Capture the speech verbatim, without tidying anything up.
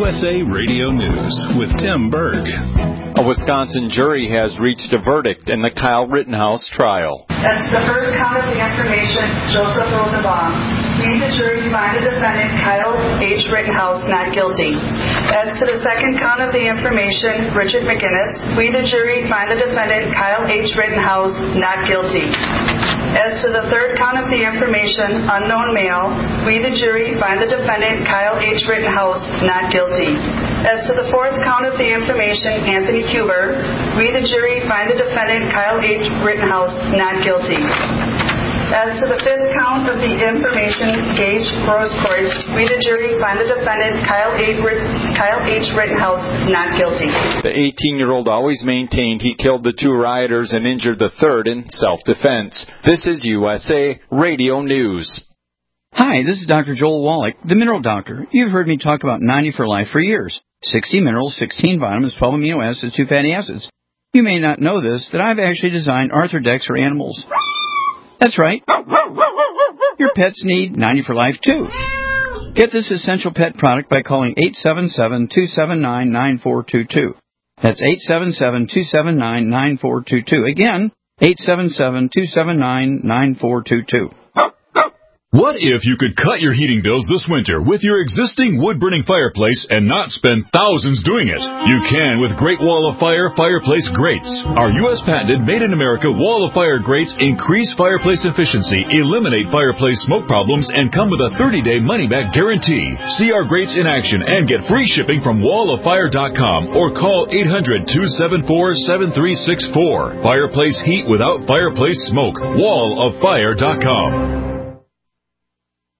S A Radio News with Tim Berg. A Wisconsin jury has reached a verdict in the Kyle Rittenhouse trial. As to the first count of the information, Joseph Rosenbaum, we, the jury, find the defendant, Kyle H. Rittenhouse, not guilty. As to the second count of the information, Richard McGinnis, we, the jury, find the defendant, Kyle H. Rittenhouse, not guilty. As to the third count of the information, unknown male, we, the jury, find the defendant, Kyle H. Rittenhouse, not guilty. As to the fourth count of the information, Anthony Huber, we, the jury, find the defendant, Kyle H. Rittenhouse, not guilty. As to the fifth count of the information, Gage Grosskreutz, we, the jury, find the defendant, Kyle H. Kyle H. Rittenhouse, not guilty. The eighteen-year-old always maintained he killed the two rioters and injured the third in self-defense. This is U S A Radio News. Hi, this is Doctor Joel Wallach, the Mineral Doctor. You've heard me talk about ninety for Life for years. sixty minerals, sixteen vitamins, twelve amino acids, two fatty acids. You may not know this, that I've actually designed Arthrodex for animals. That's right. Your pets need ninety for Life, too. Get this essential pet product by calling eight seven seven, two seven nine, nine four two two. That's eight seven seven, two seven nine, nine four two two. Again, eight seven seven, two seven nine, nine four two two. What if you could cut your heating bills this winter with your existing wood-burning fireplace and not spend thousands doing it? You can with Great Wall of Fire Fireplace Grates. Our U S patented made-in-America Wall of Fire grates increase fireplace efficiency, eliminate fireplace smoke problems, and come with a thirty-day money-back guarantee. See our grates in action and get free shipping from wall of fire dot com or call eight hundred, two seven four, seven three six four. Fireplace heat without fireplace smoke. wall of fire dot com.